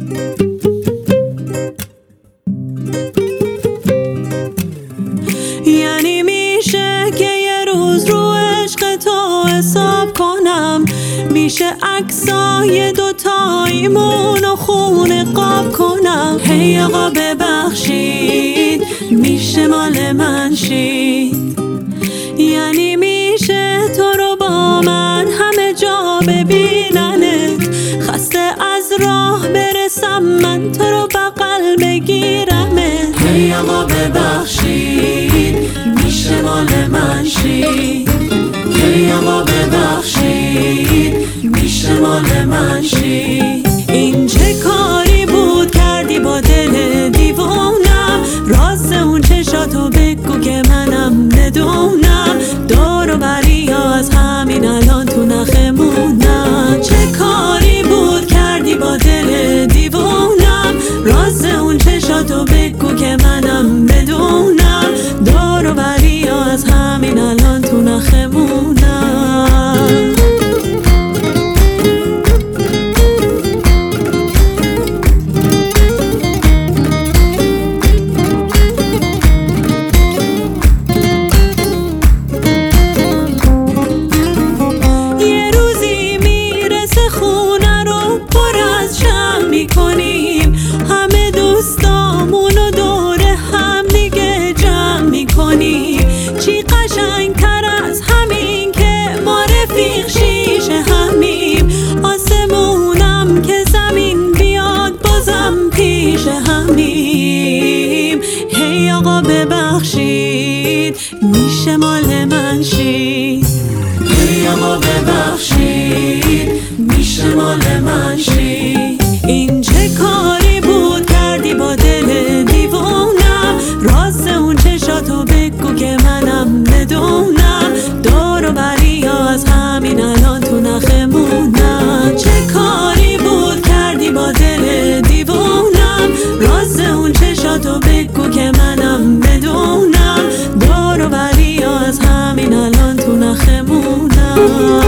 یعنی میشه که یه روز رو عشق تو حساب کنم، میشه عکسای دوتاییمون و خون قاب کنم. هی آقا ببخشید میشه مال من شید، یعنی میشه تو رو با من همه جا ببیننت، خسته از راه برسم من تو رو بغل بگیرمت. هی آقا ببخشید میشه مال من شید، هی آقا ببخشید میشه مال من شید. این چه کاری بود کردی با دل دیوونم، راز اون چشاتو بگو که منم بدونم، دور و بری از همین الان تو نخمونم. چه کاری بود کردی با دل دیوونم، راز اون چشاتو بگو که منم بدونم، دور و بری از همین الان تو نخمونم. همه دوستامونو دور هم دیگه جمع میکنیم، چی قشنگتر از همین که ما رفیق شیشه همیم، آسمونم که زمین بیاد بازم پیش همیم. هی آقا ببخشید میشه مال من شید، هی آقا ببخشید میشه مال من شید. این چه کاری بود کردی با دل دیوونم، راز اون چشاتو بگو که منم بدونم، دور و بری از همین الان تو نخمونم. چه کاری بود کردی با دل دیوونم، راز اون چشاتو بگو که منم بدونم، دور و بری از همین الان تو نخمونم.